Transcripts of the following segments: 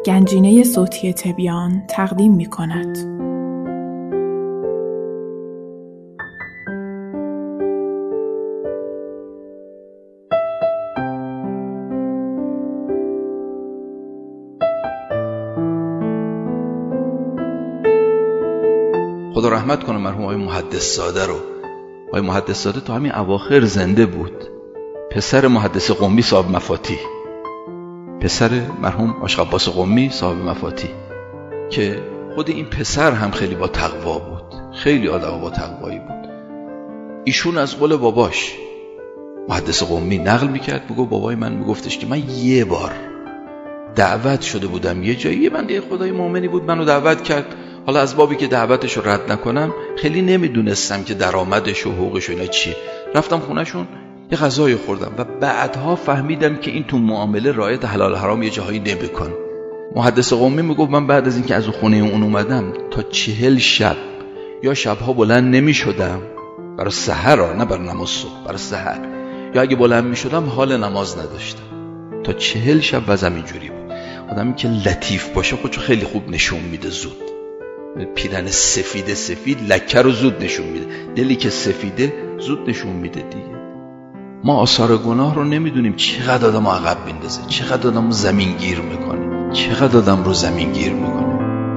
گنجینه صوتی تبیان تقدیم می‌کند. خدا رحمت کنه مرحوم آقای محدث زاده رو. آقای محدث زاده تا همین اواخر زنده بود، پسر محدث قمی صاحب مفاتیح، پسر مرحوم عاشق عباس قمی صاحب مفاتیح، که خود این پسر هم خیلی با تقوا بود، خیلی آدم با تقوایی بود. ایشون از قول باباش محدث قمی نقل میکرد، بگو بابای من میگفتش که من یه بار دعوت شده بودم یه جایی، یه بنده خدای مؤمنی بود منو دعوت کرد، حالا از بابی که دعوتش رو رد نکنم خیلی نمیدونستم که درآمدش و حقوقش و اینا چیه، رفتم خونهشون یه غذای خوردم و بعدها فهمیدم که این تو معامله رعایت حلال حرام یه جاهایی نمیکنه. محدث قمی میگفت من بعد از اینکه از خونه اون اومدم تا 40 شب یا شبها بلند نمیشدم برای سحر، نه برای نماز صبح، برای سحر، یا اگه بلند میشدم حال نماز نداشتم. تا 40 شب وضعم اینجوری بود. آدمی که لطیف باشه خودشو خیلی خوب نشون میده زود. پیرن سفید لکه رو زود نشون میده، دلی که سفیده زود نشون میده دیگه. ما آثار گناه رو نمیدونیم چقدر آدم عقب میندازه، چقدر آدم رو زمین گیر میکنه، چقدر آدم رو زمین گیر میکنه.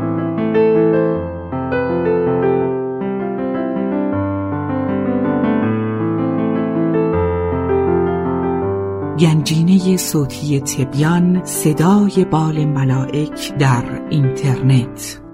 گنجینه صوتی تبیان، صدای بال ملائک در اینترنت.